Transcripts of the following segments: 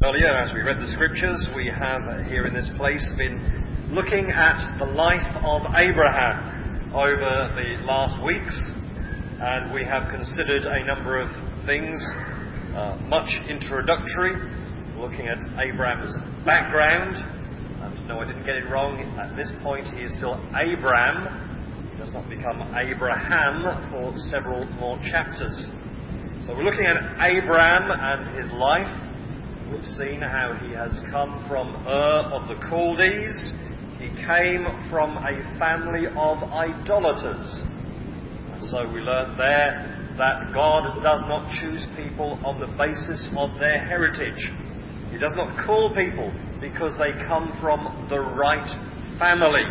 Earlier, as we read the scriptures, we have here in this place been looking at the life of Abraham over the last weeks, and we have considered a number of things, much introductory, looking at Abraham's background. And no, I didn't get it wrong. At this point, he is still Abram. He does not become Abraham for several more chapters. So we're looking at Abraham and his life. We've seen how he has come from Ur of the Chaldees. He came from a family of idolaters. And so we learnt there that God does not choose people on the basis of their heritage. He does not call people because they come from the right family.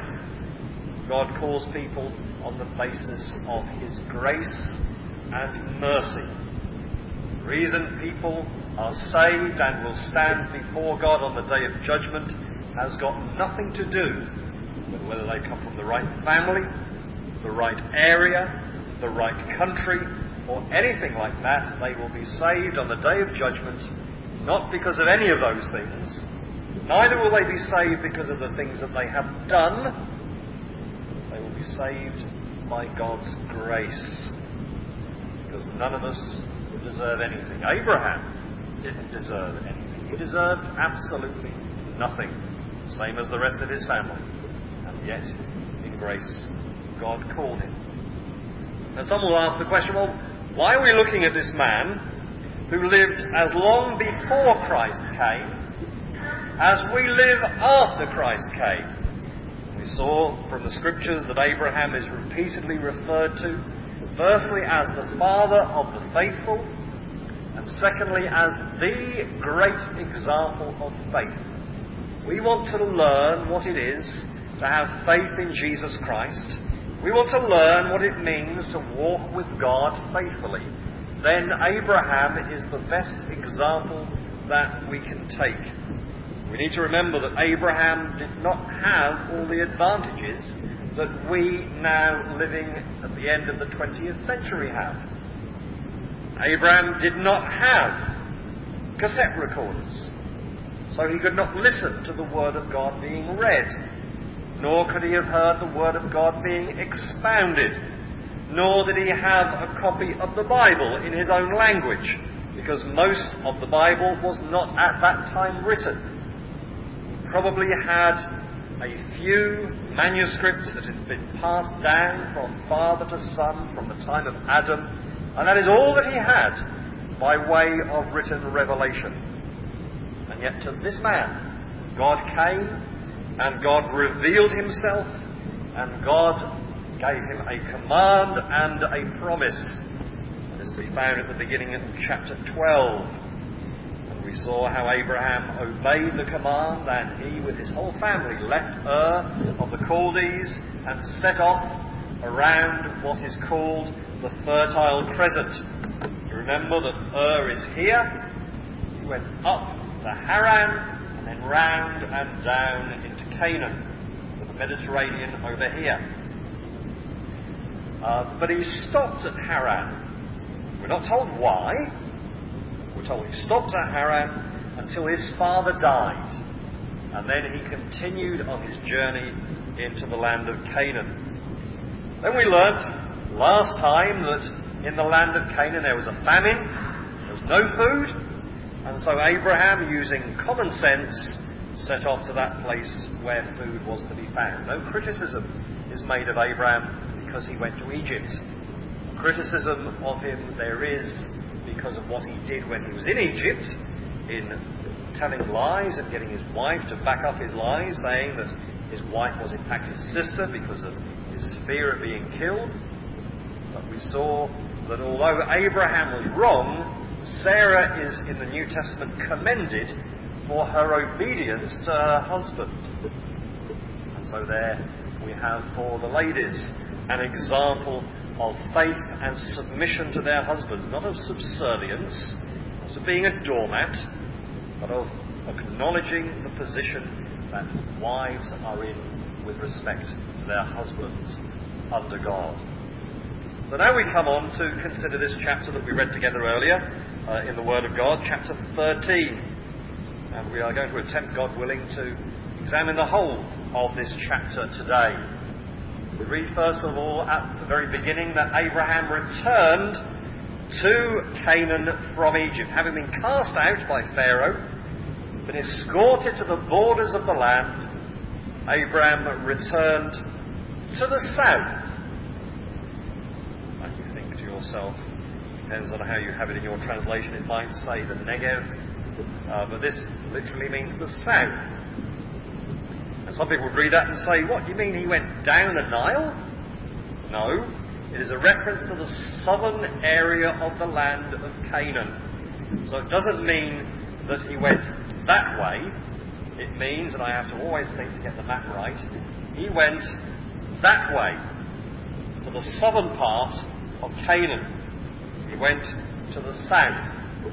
God calls people on the basis of His grace and mercy. The reason people are saved and will stand before God on the day of judgment has got nothing to do with whether they come from the right family, the right area, the right country, or anything like that. They will be saved on the day of judgment not because of any of those things. Neither will they be saved because of the things that they have done. They will be saved by God's grace, because none of us deserve anything. Abraham didn't deserve anything. He deserved absolutely nothing, same as the rest of his family. And yet, in grace, God called him. Now some will ask the question, well, why are we looking at this man who lived as long before Christ came as we live after Christ came? We saw from the scriptures that Abraham is repeatedly referred to, firstly as the father of the faithful, and secondly as the great example of faith. We want to learn what it is to have faith in Jesus Christ. We want to learn what it means to walk with God faithfully. Then Abraham is the best example that we can take. We need to remember that Abraham did not have all the advantages that we now living at the end of the 20th century have. Abraham did not have cassette recorders, so he could not listen to the Word of God being read, nor could he have heard the Word of God being expounded, nor did he have a copy of the Bible in his own language, because most of the Bible was not at that time written. He probably had a few manuscripts that had been passed down from father to son from the time of Adam, and that is all that he had by way of written revelation. And yet to this man, God came and God revealed himself and God gave him a command and a promise. This is to be found at the beginning of chapter 12. And we saw how Abraham obeyed the command, and he with his whole family left Ur of the Chaldees and set off around what is called the Fertile Crescent. You remember that Ur is here. He went up to Haran and then round and down into Canaan, to the Mediterranean over here. But he stopped at Haran. We're not told why. We're told he stopped at Haran until his father died. And then he continued on his journey into the land of Canaan. Then we learnt last time that in the land of Canaan there was a famine, there was no food, and so Abraham, using common sense, set off to that place where food was to be found. No criticism is made of Abraham because he went to Egypt. Criticism of him there is because of what he did when he was in Egypt, in telling lies and getting his wife to back up his lies, saying that his wife was in fact his sister because of his fear of being killed. But we saw that although Abraham was wrong, Sarah is in the New Testament commended for her obedience to her husband. And so there we have for the ladies an example of faith and submission to their husbands, not of subservience, not of being a doormat, but of acknowledging the position that wives are in with respect to their husbands under God. So now we come on to consider this chapter that we read together earlier in the Word of God, chapter 13. And we are going to attempt, God willing, to examine the whole of this chapter today. We read first of all at the very beginning that Abraham returned to Canaan from Egypt. Having been cast out by Pharaoh, been escorted to the borders of the land, Abraham returned to the south. And you think to yourself, depends on how you have it in your translation, it might say the Negev, but this literally means the south. And some people would read that and say, what, you mean he went down the Nile? No, it is a reference to the southern area of the land of Canaan. So it doesn't mean that he went that way. It means, and I have to always think to get the map right, he went that way, to the southern part of Canaan. He went to the south.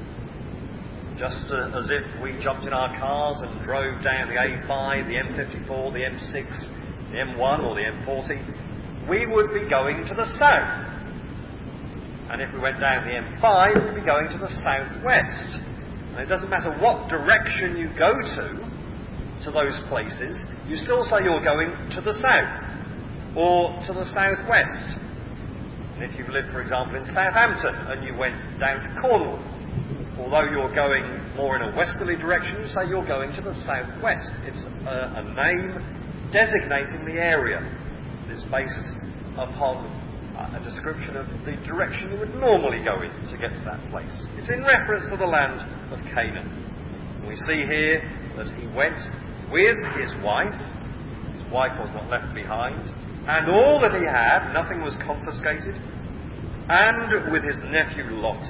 Just as if we jumped in our cars and drove down the A5, the M54, the M6, the M1 or the M40, we would be going to the south. And if we went down the M5, we'd be going to the southwest. And it doesn't matter what direction you go to those places, you still say you're going to the south or to the southwest. And if you lived, for example, in Southampton and you went down to Cornwall, although you're going more in a westerly direction, you say you're going to the southwest. It's a name designating the area. It is based upon a description of the direction you would normally go in to get to that place. It's in reference to the land of Canaan. And we see here that he went with his wife. His wife was not left behind. And all that he had, nothing was confiscated. And with his nephew Lot.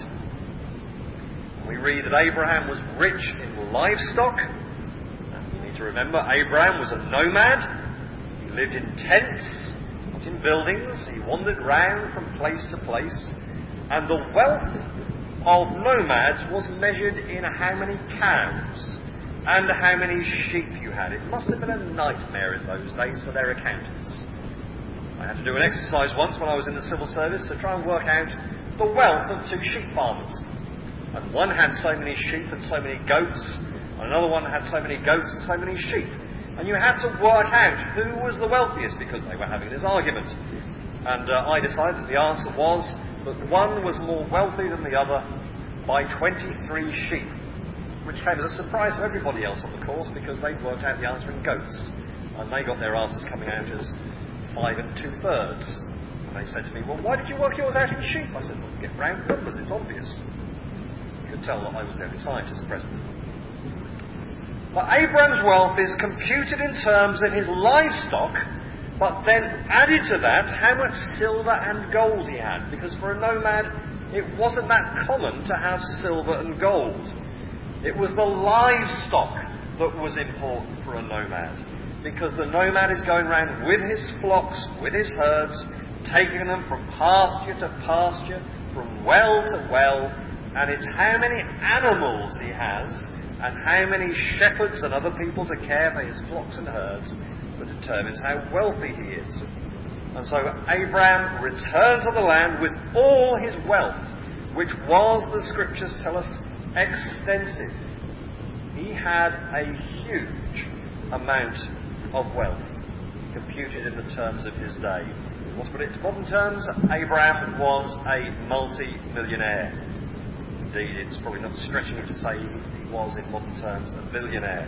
We read that Abraham was rich in livestock. And you need to remember, Abraham was a nomad. He lived in tents, not in buildings. He wandered round from place to place. And the wealth of nomads was measured in how many cows and how many sheep you had. It must have been a nightmare in those days for their accountants. I had to do an exercise once when I was in the civil service to try and work out the wealth of two sheep farmers. And one had so many sheep and so many goats, and another one had so many goats and so many sheep. And you had to work out who was the wealthiest because they were having this argument. And I decided that the answer was that one was more wealthy than the other by 23 sheep, which came as a surprise to everybody else on the course because they'd worked out the answer in goats. And they got their answers coming out as 5 2/3. And they said to me, well, why did you work yours out in sheep? I said, well, get round numbers, it's obvious. Could tell that I was the only scientist present. But Abraham's wealth is computed in terms of his livestock, but then added to that how much silver and gold he had, because for a nomad it wasn't that common to have silver and gold. It was the livestock that was important for a nomad, because the nomad is going around with his flocks, with his herds, taking them from pasture to pasture, from well to well. And it's how many animals he has and how many shepherds and other people to care for his flocks and herds that determines how wealthy he is. And so Abraham returned to the land with all his wealth, which was, the scriptures tell us, extensive. He had a huge amount of wealth, computed in the terms of his day. Or to put it into modern terms, Abraham was a multi-millionaire. Indeed, it's probably not stretching it to say he was, in modern terms, a billionaire.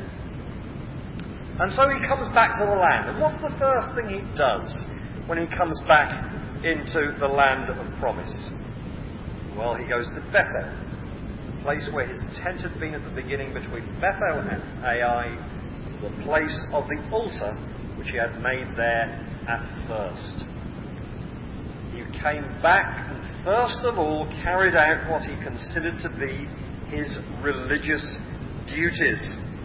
And so he comes back to the land. And what's the first thing he does when he comes back into the land of promise? Well, he goes to Bethel, the place where his tent had been at the beginning between Bethel and Ai, to the place of the altar which he had made there at first. He came back and first of all carried out what he considered to be his religious duties.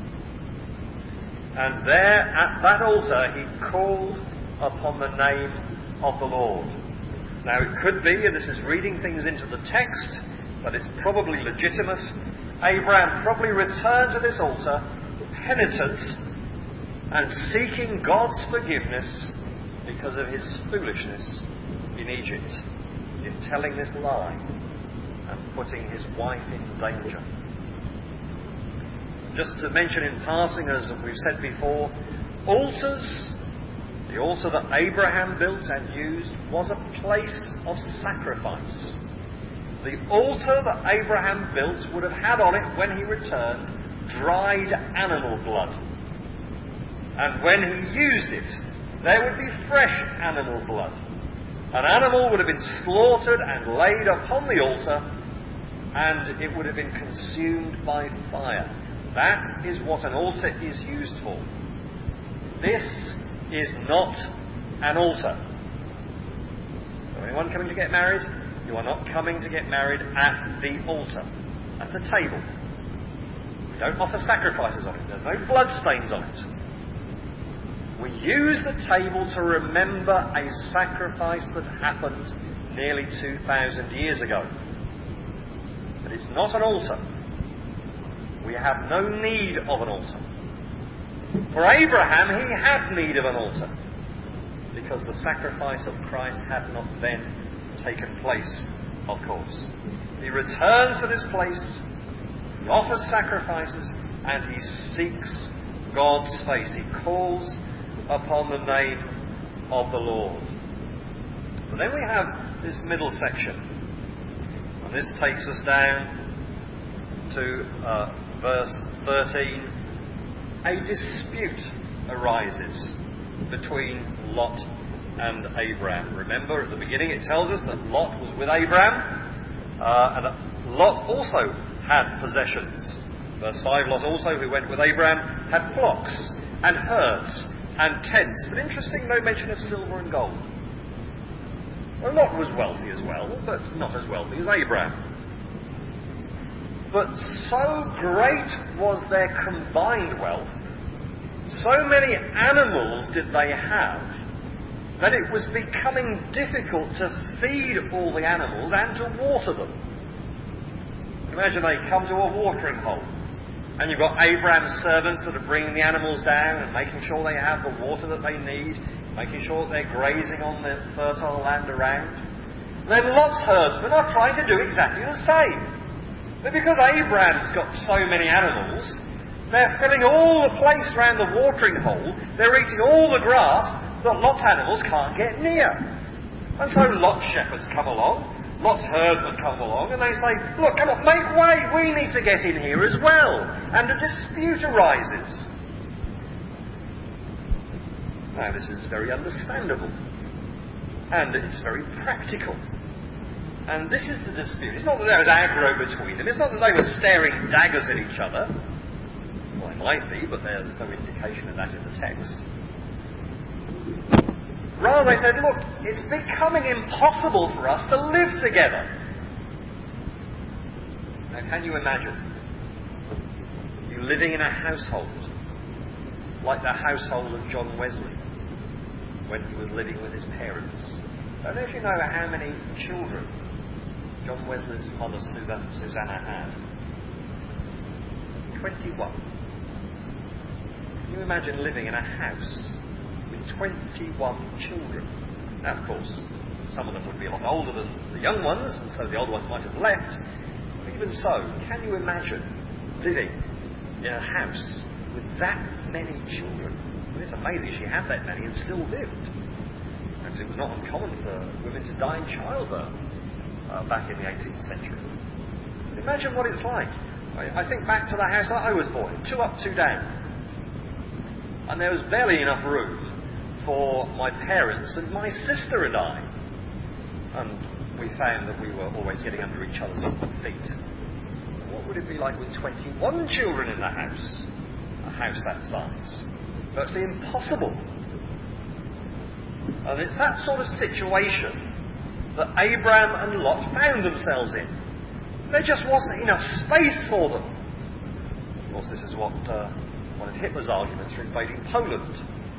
And there at that altar he called upon the name of the Lord. Now it could be, and this is reading things into the text, but it's probably legitimate, Abraham probably returned to this altar penitent and seeking God's forgiveness because of his foolishness in Egypt, in telling this lie and putting his wife in danger. just to mention in passing, as we've said before, altars, the altar that Abraham built and used was a place of sacrifice. The altar that Abraham built would have had on it, when he returned, dried animal blood. And when he used it, there would be fresh animal blood. An animal would have been slaughtered and laid upon the altar, and it would have been consumed by fire. That is what an altar is used for. This is not an altar. So anyone coming to get married, you are not coming to get married at the altar. That's a table. We don't offer sacrifices on it. There's no blood stains on it. We use the table to remember a sacrifice that happened nearly 2,000 years ago. But it's not an altar. We have no need of an altar. For Abraham, he had need of an altar, because the sacrifice of Christ had not then taken place, of course. He returns to this place, he offers sacrifices, and he seeks God's face. He calls upon the name of the Lord. But then we have this middle section, and this takes us down to verse 13. A dispute arises between Lot and Abraham. Remember, at the beginning it tells us that Lot was with Abraham, and Lot also had possessions. Verse 5, Lot also, who went with Abraham, had flocks and herds and tents. But interesting, no mention of silver and gold. So Lot was wealthy as well, but not as wealthy as Abraham. But so great was their combined wealth, so many animals did they have, that it was becoming difficult to feed all the animals and to water them. Imagine they come to a watering hole, and you've got Abraham's servants that are bringing the animals down and making sure they have the water that they need, making sure that they're grazing on the fertile land around. And then Lot's herdsmen are trying to do exactly the same. But because Abraham's got so many animals, they're filling all the place around the watering hole, they're eating all the grass that Lot's animals can't get near. And so Lot's shepherds come along, Lot's herdsmen come along, and they say, look, come on, make way, we need to get in here as well. And a dispute arises. Now, this is very understandable. And it's very practical. And this is the dispute. It's not that there was aggro between them. It's not that they were staring daggers at each other. Well, it might be, but there's no indication of that in the text. Rather, they said, look, it's becoming impossible for us to live together. Now, can you imagine you living in a household like the household of John Wesley when he was living with his parents? I don't know if you know how many children John Wesley's mother Susanna had. 21. Can you imagine living in a house with 21 children? Now, of course, some of them would be a lot older than the young ones, and so the older ones might have left. But even so, can you imagine living in a house with that many children? I mean, it's amazing she had that many and still lived. Because it was not uncommon for women to die in childbirth back in the 18th century. Imagine what it's like. I think back to the house that I was born in, 2 up, 2 down. And there was barely enough room for my parents and my sister and I. And we found that we were always getting under each other's feet. What would it be like with 21 children in the house? A house that size. Virtually impossible. And it's that sort of situation that Abraham and Lot found themselves in. There just wasn't enough space for them. Of course, this is what one of Hitler's arguments for invading Poland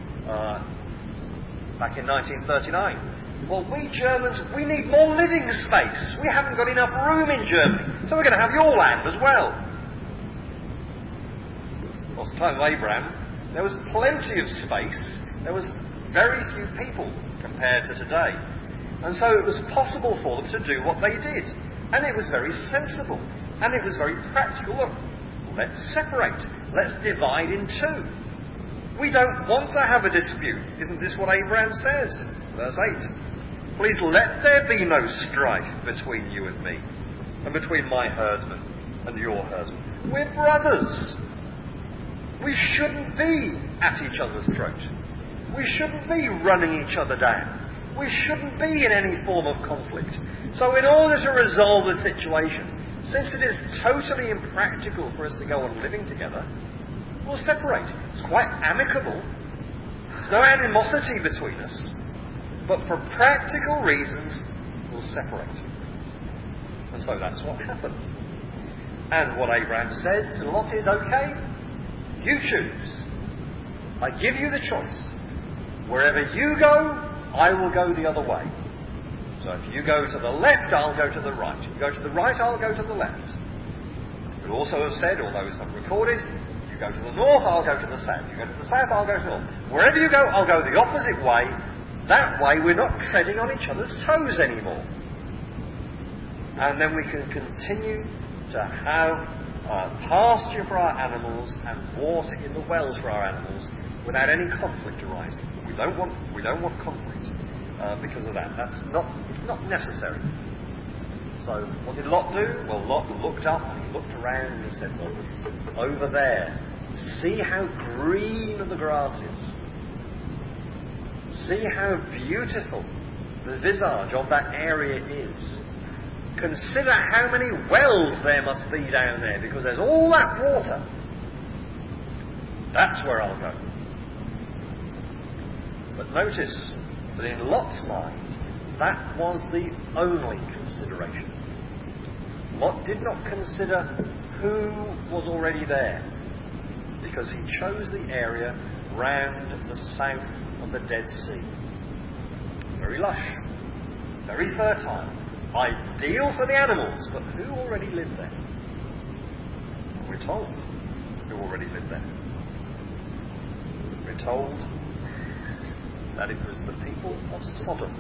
back in 1939. Well, we Germans, we need more living space. We haven't got enough room in Germany, so we're going to have your land as well. Of course, at the time of Abraham, there was plenty of space. There was very few people compared to today. And so it was possible for them to do what they did. And it was very sensible. And it was very practical. Look, let's separate. Let's divide in two. We don't want to have a dispute. Isn't this what Abraham says? Verse 8. Please let there be no strife between you and me, and between my herdsmen and your herdsmen. We're brothers. We shouldn't be at each other's throat. We shouldn't be running each other down. We shouldn't be in any form of conflict. So in order to resolve the situation, since it is totally impractical for us to go on living together, we'll separate. It's quite amicable. There's no animosity between us. But for practical reasons, we'll separate. And so that's what happened. And what Abraham said to Lot is, okay, you choose. I give you the choice. Wherever you go, I will go the other way. So if you go to the left, I'll go to the right. If you go to the right, I'll go to the left. It could also have said, although it's not recorded, you go to the north, I'll go to the south. You go to the south, I'll go to the north. Wherever you go, I'll go the opposite way. That way we're not treading on each other's toes anymore. And then we can continue to have pasture for our animals and water in the wells for our animals without any conflict arising. We don't want conflict because of that. It's not necessary. So what did Lot do? Well, Lot looked up and he looked around and he said, well, over there, see how green the grass is. See how beautiful the visage of that area is. Consider how many wells there must be down there, because there's all that water. That's where I'll go. But notice that in Lot's mind, that was the only consideration. Lot did not consider who was already there, because he chose the area round the south of the Dead Sea. Very lush, very fertile, ideal for the animals, but who already lived there? We're told who already lived there. We're told that it was the people of Sodom.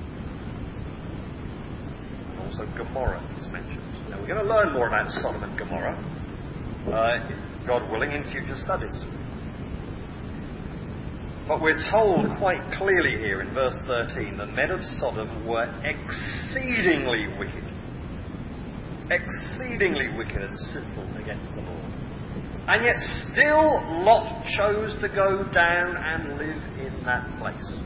And also Gomorrah is mentioned. Now we're going to learn more about Sodom and Gomorrah, God willing, in future studies. But we're told quite clearly here in verse 13, the men of Sodom were exceedingly wicked. Exceedingly wicked and sinful against the Lord. And yet still Lot chose to go down and live in that place.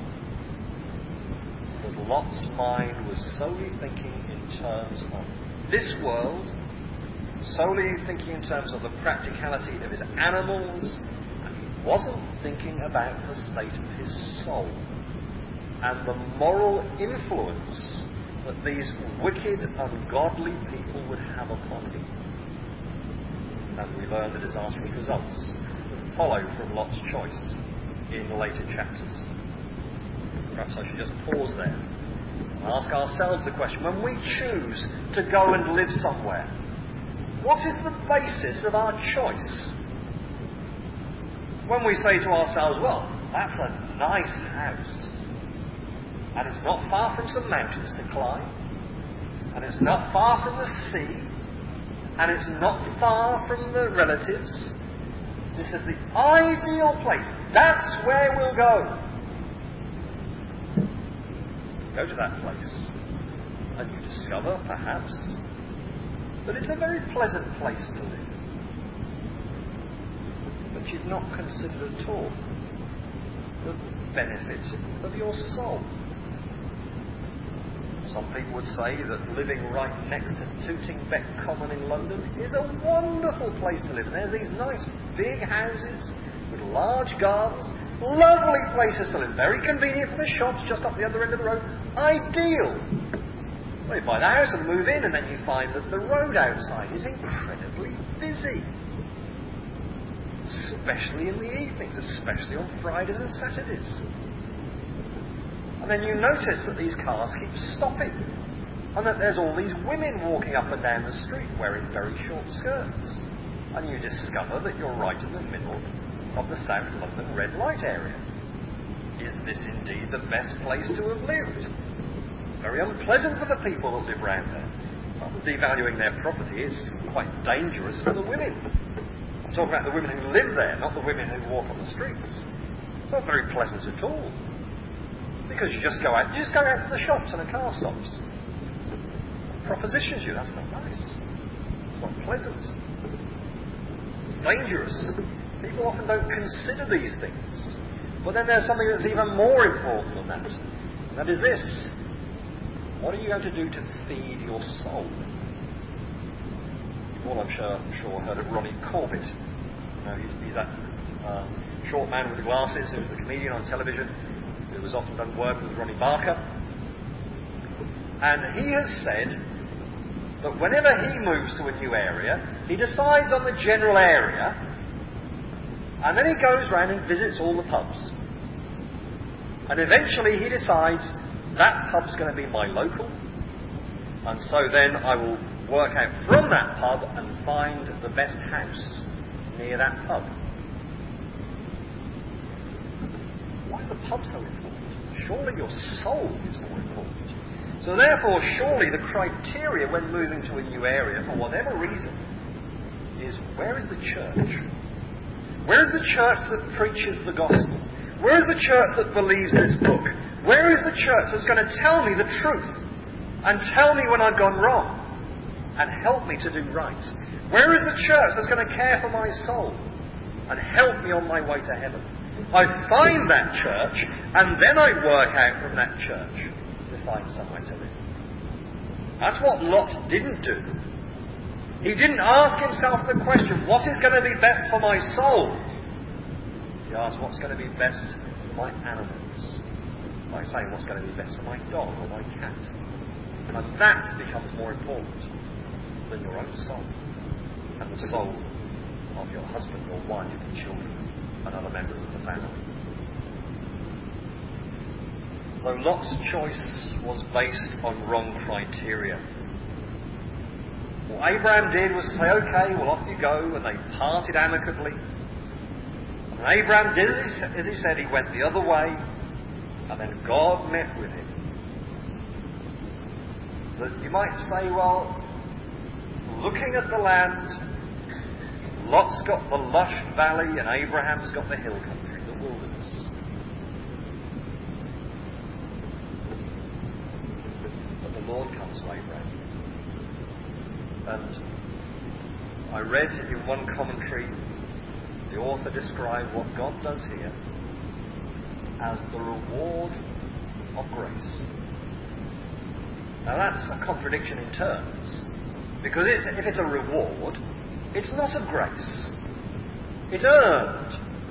Because Lot's mind was solely thinking in terms of this world, solely thinking in terms of the practicality of his animals, wasn't thinking about the state of his soul and the moral influence that these wicked, ungodly people would have upon him. And we learn the disastrous results that follow from Lot's choice in the later chapters. Perhaps I should just pause there and ask ourselves the question, when we choose to go and live somewhere, what is the basis of our choice? When we say to ourselves, well, that's a nice house, and it's not far from some mountains to climb, and it's not far from the sea, and it's not far from the relatives, this is the ideal place. That's where we'll go. Go to that place, and you discover, perhaps, that it's a very pleasant place to live. But you've not considered at all the benefit of your soul. Some people would say that living right next to Tooting Beck Common in London is a wonderful place to live. There's these nice big houses with large gardens, lovely places to live, very convenient for the shops just up the other end of the road. Ideal. So you buy the house and move in, and then you find that the road outside is incredibly busy. Especially in the evenings, especially on Fridays and Saturdays. And then you notice that these cars keep stopping, and that there's all these women walking up and down the street wearing very short skirts. And you discover that you're right in the middle of the South London red light area. Is this indeed the best place to have lived? Very unpleasant for the people that live round there. Not devaluing their property, it's quite dangerous for the women. talking about the women who live there, not the women who walk on the streets. It's not very pleasant at all. Because you just go out to the shops and the car stops. Propositions you, that's not nice. It's not pleasant. It's dangerous. People often don't consider these things. But then there's something that's even more important than that. And that is this. What are you going to do to feed your soul? You've all, I'm sure heard of Ronnie Corbett. He's that short man with the glasses who was the comedian on television who was often done work with Ronnie Barker. And he has said that whenever he moves to a new area, he decides on the general area, and then he goes round and visits all the pubs. And eventually he decides that pub's going to be my local, and so then I will work out from that pub and find the best house near that pub. Why is the pub so important? Surely your soul is more important. So therefore, surely the criteria when moving to a new area, for whatever reason, is where is the church? Where is the church that preaches the gospel? Where is the church that believes this book? Where is the church that's going to tell me the truth and tell me when I've gone wrong and help me to do right? Where is the church that's going to care for my soul and help me on my way to heaven? I find that church and then I work out from that church to find somewhere to live. That's what Lot didn't do. He didn't ask himself the question, what is going to be best for my soul? He asked, what's going to be best for my animals? Like saying, what's going to be best for my dog or my cat? And that becomes more important than your own soul and the soul of your husband or wife and children and other members of the family. So Lot's choice was based on wrong criteria. What Abraham did was to say, okay, well, off you go, and they parted amicably. And Abraham did as he said. He went the other way, and then God met with him. But you might say, well, looking at the land, Lot's got the lush valley and Abraham's got the hill country, the wilderness. But the Lord comes to Abraham. And I read in one commentary, the author described what God does here as the reward of grace. Now that's a contradiction in terms, because if it's a reward, it's not of grace. It's earned.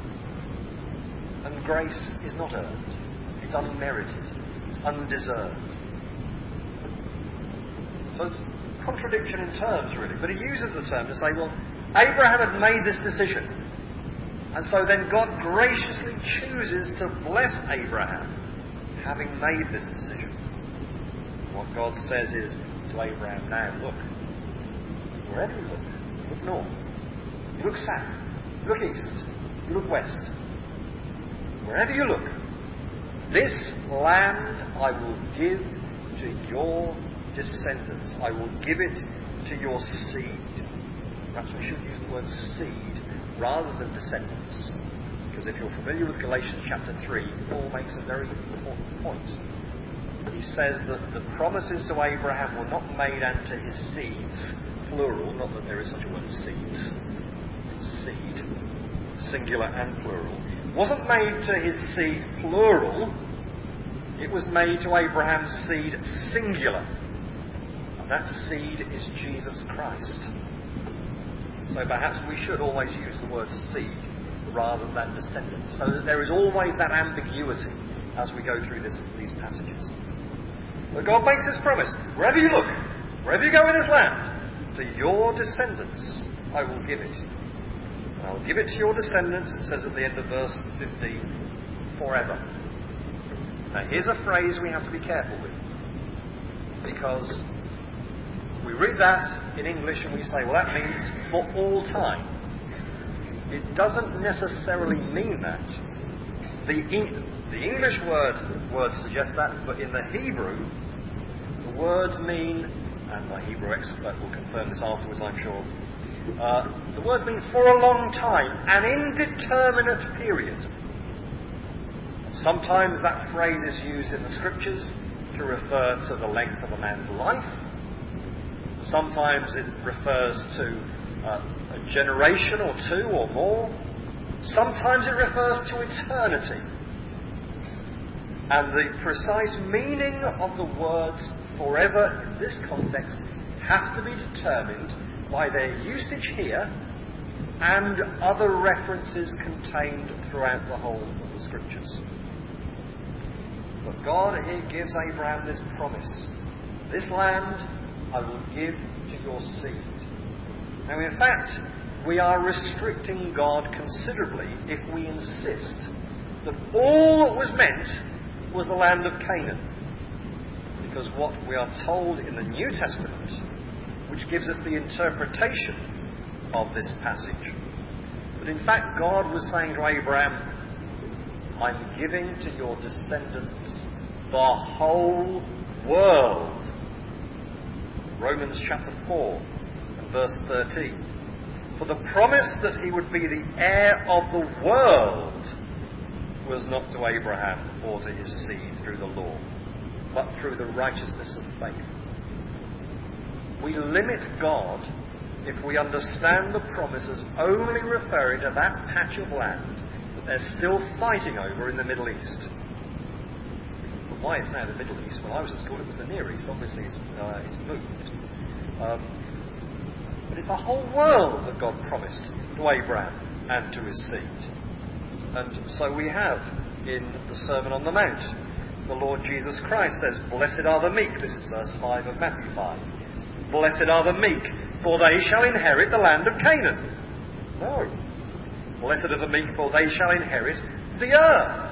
And grace is not earned. It's unmerited. It's undeserved. So it's a contradiction in terms, really. But he uses the term to say, well, Abraham had made this decision. And so then God graciously chooses to bless Abraham, having made this decision. What God says is to Abraham now, look, wherever you look, you look north, you look south, you look east, you look west. Wherever you look, this land I will give to your descendants. I will give it to your seed. Perhaps we should use the word seed rather than descendants. Because if you're familiar with Galatians chapter 3, Paul makes a very important point. He says that the promises to Abraham were not made unto his seeds, plural, not that there is such a word as seeds. It's seed, singular and plural. It wasn't made to his seed, plural. It was made to Abraham's seed, singular. And that seed is Jesus Christ. So perhaps we should always use the word seed rather than descendants, so that there is always that ambiguity as we go through these passages. But God makes this promise. Wherever you look, wherever you go in this land, to your descendants I will give it. And I will give it to your descendants, it says at the end of verse 15, forever. Now here's a phrase we have to be careful with. Because we read that in English and we say, well, that means for all time. It doesn't necessarily mean that. The English word suggests that, but in the Hebrew, the words mean, and my Hebrew expert will confirm this afterwards, I'm sure, The words mean for a long time, an indeterminate period. Sometimes that phrase is used in the Scriptures to refer to the length of a man's life. Sometimes it refers to a generation or two or more. Sometimes it refers to eternity. And the precise meaning of the words forever in this context have to be determined by their usage here and other references contained throughout the whole of the Scriptures. But God here gives Abraham this promise. This land I will give to your seed. Now, in fact, we are restricting God considerably if we insist that all that was meant was the land of Canaan. Because what we are told in the New Testament, which gives us the interpretation of this passage, that in fact God was saying to Abraham, I'm giving to your descendants the whole world. Romans chapter 4 and verse 13. For the promise that he would be the heir of the world was not to Abraham or to his seed through the law, but through the righteousness of faith. We limit God if we understand the promise as only referring to that patch of land that they're still fighting over in the Middle East. But why it's now the Middle East? When I was at school it was the Near East. Obviously it's moved. But it's the whole world that God promised to Abraham and to his seed. And so we have in the Sermon on the Mount, the Lord Jesus Christ says, Blessed are the meek. This is verse 5 of Matthew 5. Blessed are the meek, for they shall inherit the land of Canaan. No. Blessed are the meek, for they shall inherit the earth.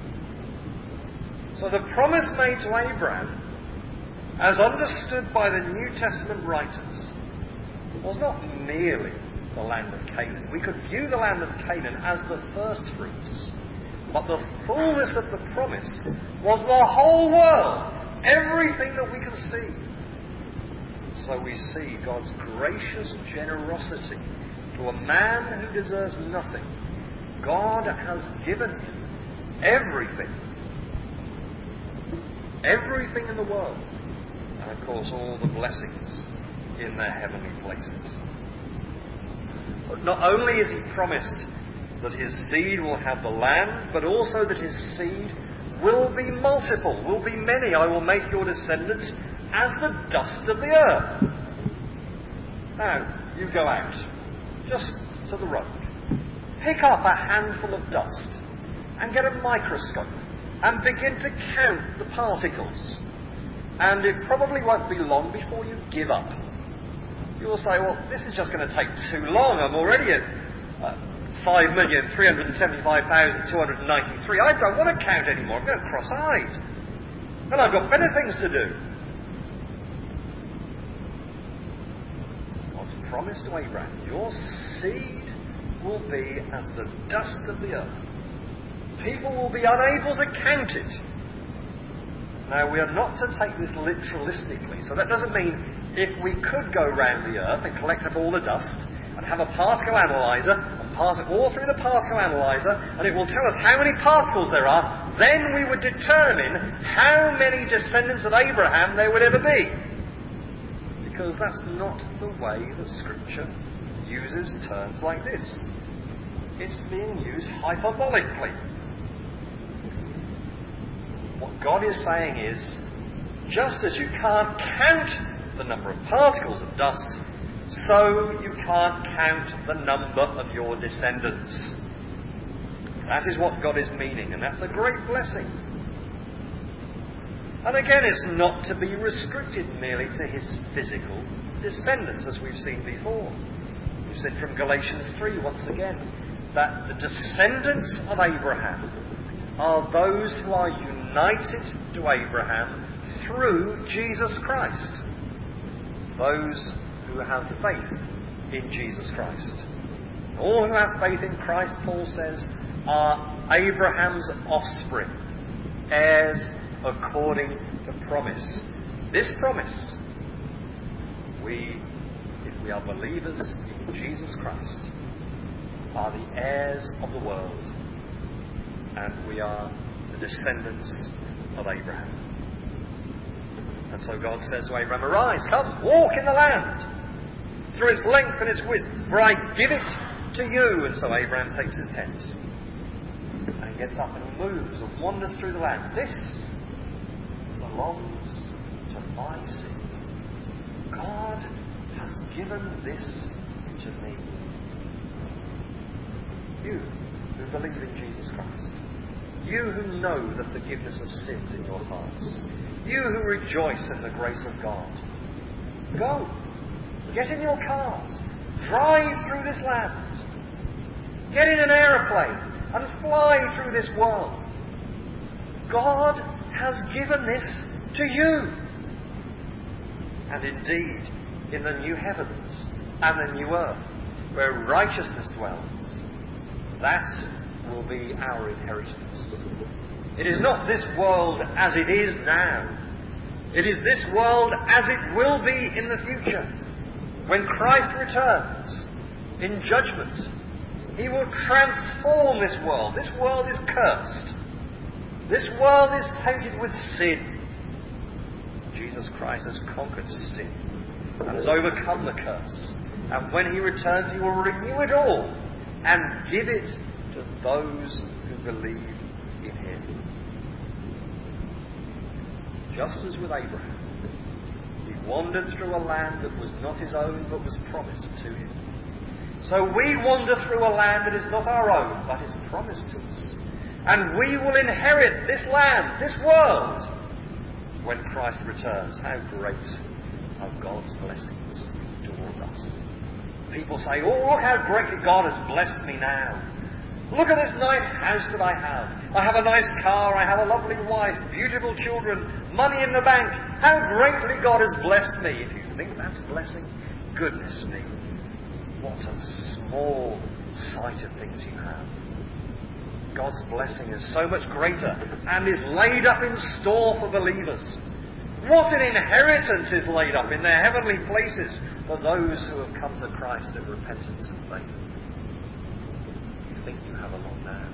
So the promise made to Abraham, as understood by the New Testament writers, was not merely the land of Canaan. We could view the land of Canaan as the first fruits, but the fullness of the promise was the whole world, everything that we can see. So we see God's gracious generosity to a man who deserves nothing. God has given him everything. Everything in the world. And of course all the blessings in their heavenly places. But not only is he promised that his seed will have the land, but also that his seed will be multiple, will be many. I will make your descendants as the dust of the earth. Now, you go out, just to the road, pick up a handful of dust and get a microscope and begin to count the particles. And it probably won't be long before you give up. You will say, well, this is just going to take too long. I'm already at 5,375,293. I don't want to count anymore. I'm going cross-eyed. And I've got better things to do. God's promise to Abraham, your seed will be as the dust of the earth. People will be unable to count it. Now, we are not to take this literalistically. So that doesn't mean if we could go round the earth and collect up all the dust and have a particle analyzer and pass it all through the particle analyzer and it will tell us how many particles there are, then we would determine how many descendants of Abraham there would ever be. Because that's not the way that Scripture uses terms like this. It's being used hyperbolically. What God is saying is, just as you can't count the number of particles of dust, so you can't count the number of your descendants. That is what God is meaning, and that's a great blessing. And again, it's not to be restricted merely to his physical descendants, as we've seen before. We've said from Galatians 3 once again, that the descendants of Abraham are those who are united to Abraham through Jesus Christ. Those who have faith in Jesus Christ. All who have faith in Christ, Paul says, are Abraham's offspring, heirs according to promise. This promise, if we are believers in Jesus Christ, are the heirs of the world, and we are the descendants of Abraham. And so God says to Abraham, "Arise, come, walk in the land, through its length and its width, for I give it to you." And so Abraham takes his tents, and he gets up and he moves and wanders through the land. This belongs to my seed. God has given this to me. You who believe in Jesus Christ. You who know the forgiveness of sins in your hearts. You who rejoice in the grace of God. Go. Get in your cars. Drive through this land. Get in an aeroplane and fly through this world. God has given this to you. And indeed, in the new heavens and the new earth, where righteousness dwells, that will be our inheritance. It is not this world as it is now. It is this world as it will be in the future. When Christ returns in judgment, He will transform this world. This world is cursed. This world is tainted with sin. Jesus Christ has conquered sin and has overcome the curse. And when He returns, He will renew it all and give it to those who believe in Him. Just as with Abraham, he wandered through a land that was not his own but was promised to him. So we wander through a land that is not our own but is promised to us. And we will inherit this land, this world, when Christ returns. How great are God's blessings towards us. People say, "Oh, look how greatly God has blessed me now. Look at this nice house that I have. I have a nice car, I have a lovely wife, beautiful children, money in the bank. How greatly God has blessed me." If you think that's a blessing, goodness me, what a small sight of things you have. God's blessing is so much greater and is laid up in store for believers. What an inheritance is laid up in their heavenly places for those who have come to Christ in repentance and faith. You think you have a lot now.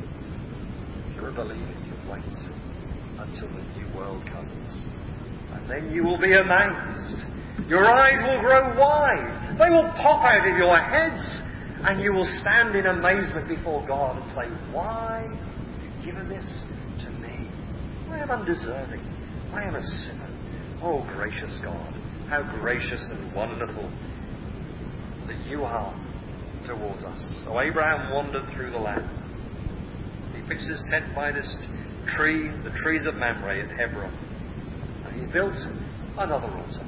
If you're a believer, you wait until the new world comes. And then you will be amazed. Your eyes will grow wide. They will pop out of your heads. And you will stand in amazement before God and say, "Why have you given this to me? I am undeserving. I am a sinner. Oh, gracious God, how gracious and wonderful that you are towards us." So Abraham wandered through the land. He pitched his tent by this tree, the trees of Mamre at Hebron. And he built another altar.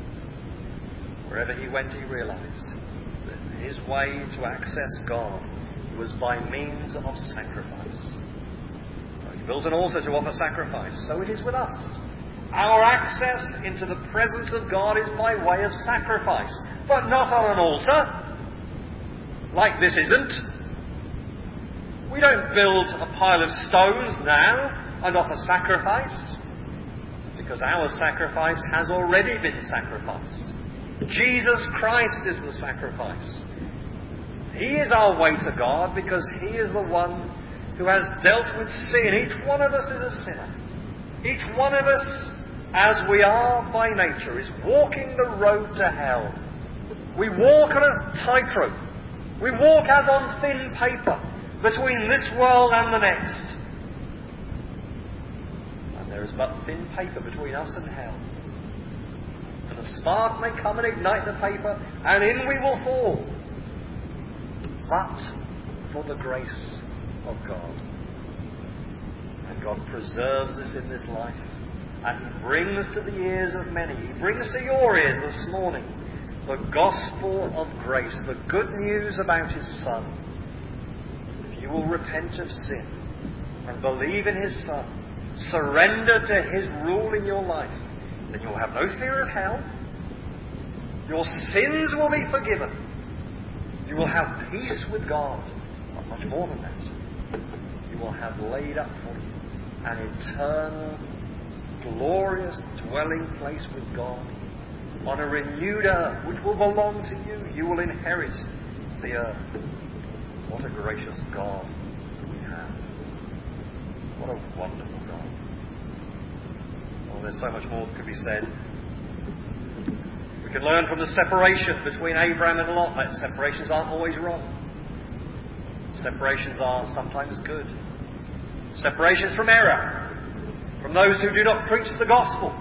Wherever he went, he realized that his way to access God was by means of sacrifice. So he built an altar to offer sacrifice. So it is with us. Our access into the presence of God is by way of sacrifice, but not on an altar, like this isn't. We don't build a pile of stones now and offer sacrifice, because our sacrifice has already been sacrificed. Jesus Christ is the sacrifice. He is our way to God because He is the one who has dealt with sin. Each one of us is a sinner. Each one of us, as we are by nature, is walking the road to hell. We walk on a tightrope. We walk as on thin paper between this world and the next. And there is but thin paper between us and hell. And a spark may come and ignite the paper, and in we will fall. But for the grace of God. And God preserves us in this life. And He brings to the ears of many. He brings to your ears this morning the gospel of grace, the good news about His Son. If you will repent of sin and believe in His Son, surrender to His rule in your life, then you'll have no fear of hell. Your sins will be forgiven. You will have peace with God. Not much more than that. You will have laid up for you an eternal, glorious dwelling place with God on a renewed earth which will belong to you. You will inherit the earth. What a gracious God we have. What a wonderful God. Oh, there's so much more that could be said. We can learn from the separation between Abraham and Lot that separations aren't always wrong. Separations are sometimes good. Separations from error, from those who do not preach the gospel.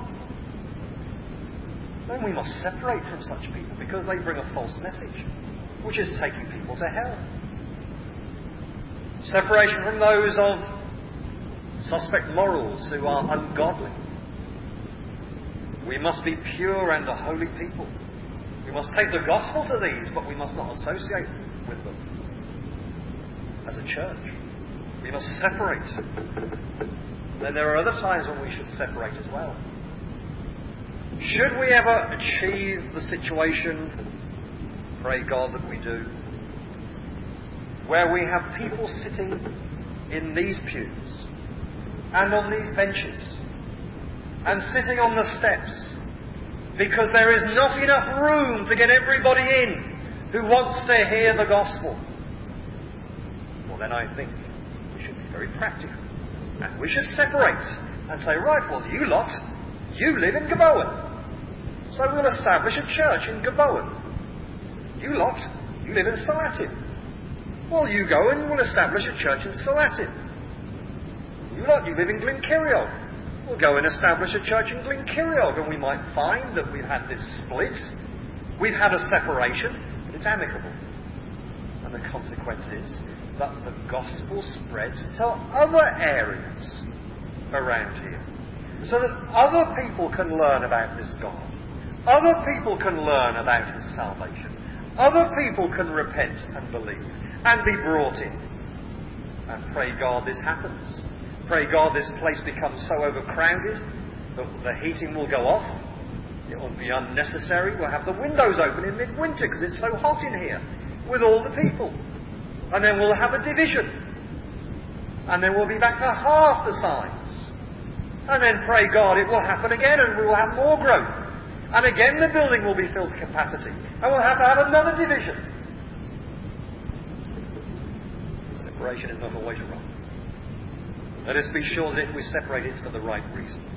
Then we must separate from such people because they bring a false message, which is taking people to hell. Separation from those of suspect morals who are ungodly. We must be pure and a holy people. We must take the gospel to these, but we must not associate with them as a church. We must separate. Then there are other times when we should separate as well. Should we ever achieve the situation, pray God that we do, where we have people sitting in these pews and on these benches and sitting on the steps because there is not enough room to get everybody in who wants to hear the gospel, well then I think we should be very practical and we should separate and say, right, well you lot, you live in Gabowen, so we'll establish a church in Gabowen. You lot, you live in Salatin. Well, you go and we'll establish a church in Salatin. You lot, you live in Glenkirriog. We'll go and establish a church in Glenkirriog, and we might find that we've had this split. We've had a separation, but it's amicable. And the consequence is that the gospel spreads to other areas around here, so that other people can learn about this God. Other people can learn about His salvation. Other people can repent and believe and be brought in. And pray God this happens. Pray God this place becomes so overcrowded that the heating will go off. It will be unnecessary. We'll have the windows open in midwinter because it's so hot in here with all the people. And then we'll have a division. And then we'll be back to half the size. And then pray God it will happen again and we will have more growth. And again the building will be filled to capacity. And we'll have to have another division. Separation is not always wrong. Let us be sure that if we separate, it's for the right reasons.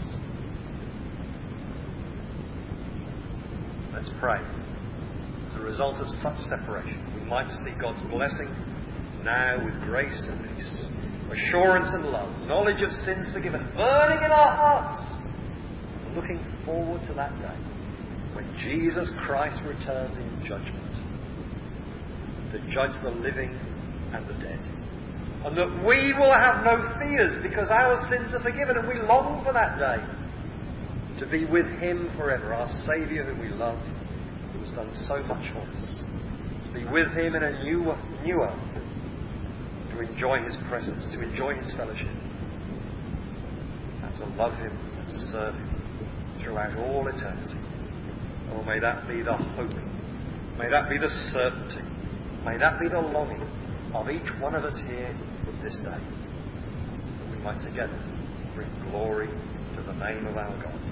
Let's pray. As a result of such separation, we might see God's blessing now with grace and peace, assurance and love, knowledge of sins forgiven, burning in our hearts, and looking forward to that day when Jesus Christ returns in judgment to judge the living and the dead. And that we will have no fears because our sins are forgiven, and we long for that day to be with Him forever, our Saviour whom we love, who has done so much for us. To be with Him in a new earth, to enjoy His presence, to enjoy His fellowship, and to love Him and serve Him throughout all eternity. Oh, may that be the hope, may that be the certainty, may that be the longing of each one of us here this day, that we might together bring glory to the name of our God.